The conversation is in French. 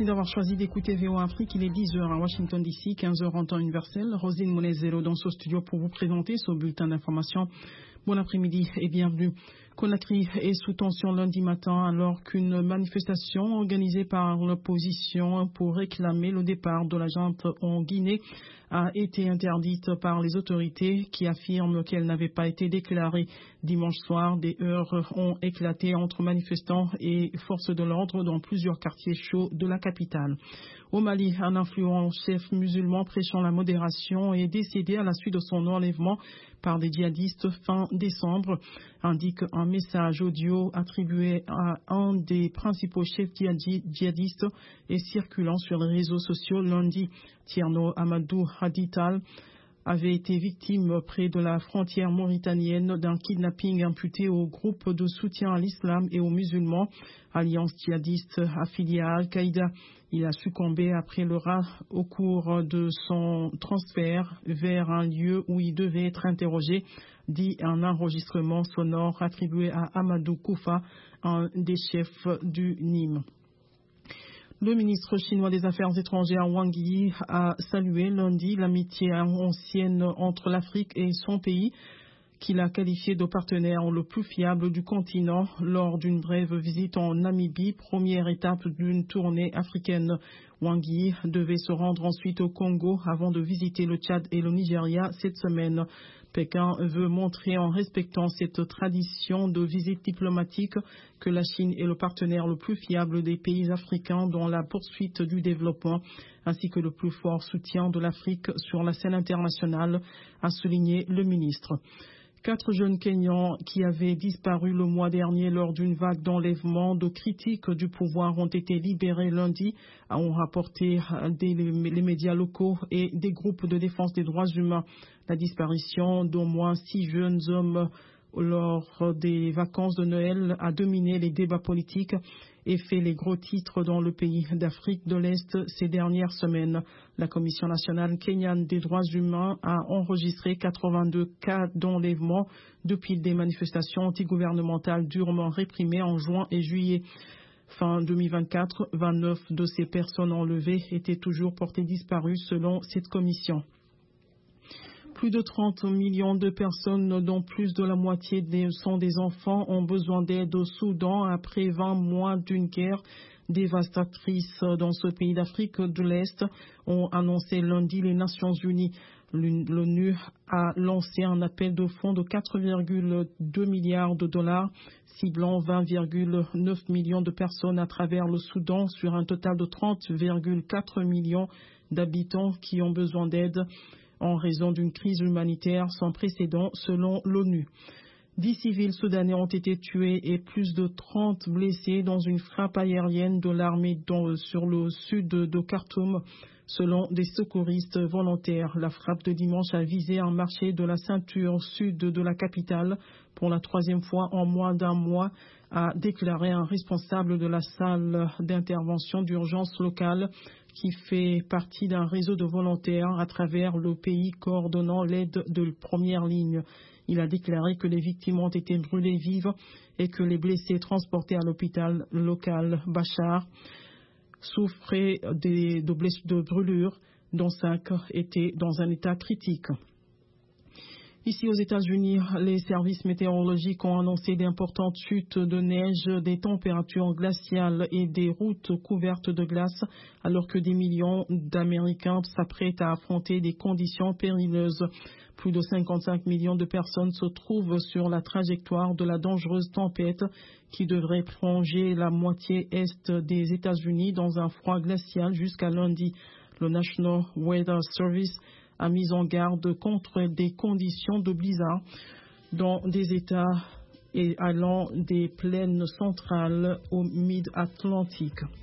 Merci d'avoir choisi d'écouter VOA Afrique. Il est 10h à Washington DC, 15h en temps universel. Rosine Monezero dans ce studio pour vous présenter ce bulletin d'information. Bon après-midi et bienvenue. Conakry est sous tension lundi matin alors qu'une manifestation organisée par l'opposition pour réclamer le départ de la junte en Guinée a été interdite par les autorités qui affirment qu'elle n'avait pas été déclarée. Dimanche soir, des heurts ont éclaté entre manifestants et forces de l'ordre dans plusieurs quartiers chauds de la capitale. Au Mali, un influent chef musulman prêchant la modération est décédé à la suite de son enlèvement par des djihadistes fin décembre, indique un message audio attribué à un des principaux chefs djihadistes et circulant sur les réseaux sociaux lundi. Tierno Amadou Hadital avait été victime près de la frontière mauritanienne d'un kidnapping imputé au groupe de soutien à l'islam et aux musulmans, alliance djihadiste affiliée à Al-Qaïda. Il a succombé après le rat au cours de son transfert vers un lieu où il devait être interrogé, dit un enregistrement sonore attribué à Amadou Koufa, un des chefs du Nîmes. Le ministre chinois des Affaires étrangères Wang Yi a salué lundi l'amitié ancienne entre l'Afrique et son pays, qu'il a qualifié de partenaire le plus fiable du continent lors d'une brève visite en Namibie, première étape d'une tournée africaine. Wang Yi devait se rendre ensuite au Congo avant de visiter le Tchad et le Nigeria cette semaine. Pékin veut montrer en respectant cette tradition de visite diplomatique que la Chine est le partenaire le plus fiable des pays africains dans la poursuite du développement, ainsi que le plus fort soutien de l'Afrique sur la scène internationale, a souligné le ministre. 4 jeunes Kenyans qui avaient disparu le mois dernier lors d'une vague d'enlèvement de critiques du pouvoir ont été libérés lundi, ont rapporté les médias locaux et des groupes de défense des droits humains. La disparition d'au moins 6 jeunes hommes lors des vacances de Noël a dominé les débats politiques et fait les gros titres dans le pays d'Afrique de l'Est ces dernières semaines. La Commission nationale kenyane des droits humains a enregistré 82 cas d'enlèvement depuis des manifestations antigouvernementales durement réprimées en juin et juillet. Fin 2024, 29 de ces personnes enlevées étaient toujours portées disparues selon cette commission. Plus de 30 millions de personnes, dont plus de la moitié sont des enfants, ont besoin d'aide au Soudan après 20 mois d'une guerre dévastatrice dans ce pays d'Afrique de l'Est, ont annoncé lundi les Nations Unies. L'ONU a lancé un appel de fonds de 4,2 milliards de dollars, ciblant 20,9 millions de personnes à travers le Soudan sur un total de 30,4 millions d'habitants qui ont besoin d'aide en raison d'une crise humanitaire sans précédent selon l'ONU. 10 civils soudanais ont été tués et plus de 30 blessés dans une frappe aérienne de l'armée sur le sud de Khartoum, selon des secouristes volontaires. La frappe de dimanche a visé un marché de la ceinture sud de la capitale pour la 3e fois en moins d'un mois, a déclaré un responsable de la salle d'intervention d'urgence locale qui fait partie d'un réseau de volontaires à travers le pays coordonnant l'aide de première ligne. Il a déclaré que les victimes ont été brûlées vives et que les blessés transportés à l'hôpital local Bachar souffraient de brûlures, dont 5 étaient dans un état critique. Ici aux États-Unis, les services météorologiques ont annoncé d'importantes chutes de neige, des températures glaciales et des routes couvertes de glace, alors que des millions d'Américains s'apprêtent à affronter des conditions périlleuses. Plus de 55 millions de personnes se trouvent sur la trajectoire de la dangereuse tempête qui devrait plonger la moitié est des États-Unis dans un froid glacial jusqu'à lundi. Le National Weather Service a mis en garde contre des conditions de blizzard dans des États et allant des plaines centrales au Mid-Atlantique.